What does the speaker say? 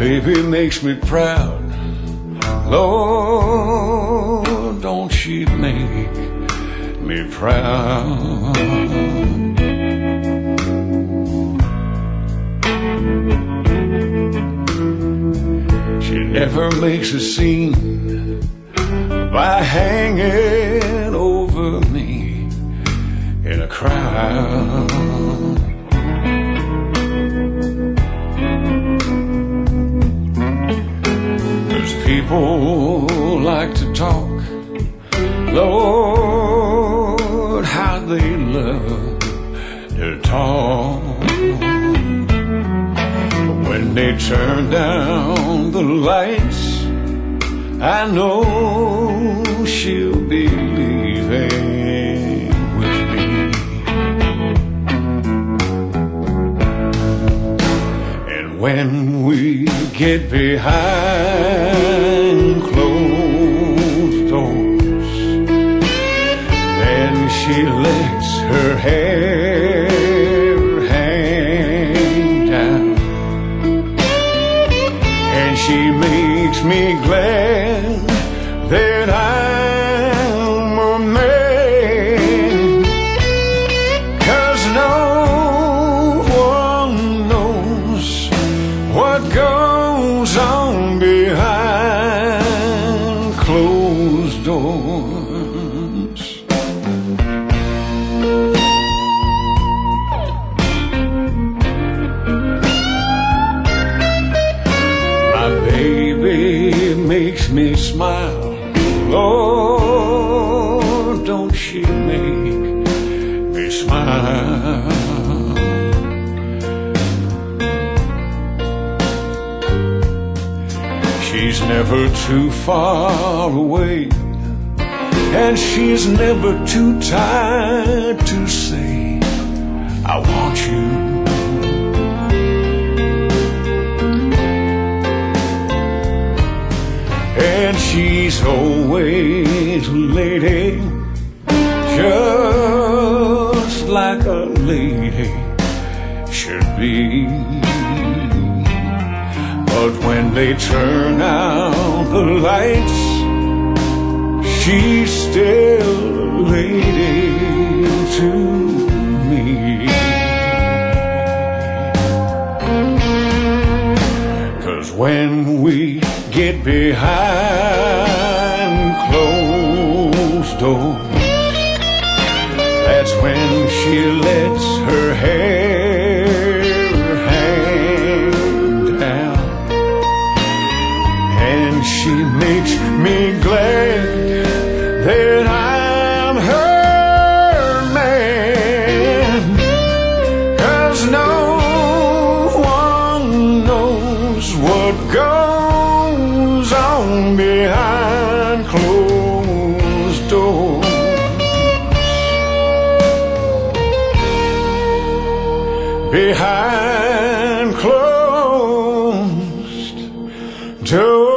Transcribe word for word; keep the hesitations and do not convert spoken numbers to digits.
baby makes me proud. Lord, don't she make me proud. She never makes a scene by hanging over me in a crowd. People like to talk, Lord, how they love to talk. But when they turn down the lights, I know she'll be leaving with me. And when we get behind closed doors, then she lets her hair hang down, and she makes me glad that I'm a man, 'cause no one knows what goes on behind closed doors. My baby makes me smile. Lord, don't she make me smile. She's never too far away, and she's never too tired to say, I want you. And she's always a lady, just like a lady should be. But when they turn out the lights, she's still a lady to me. 'Cause when we get behind closed doors, that's when she lets her hair hang down, and she makes me glad that I'm her man, 'cause no one knows what goes on behind closed doors. Behind closed doors.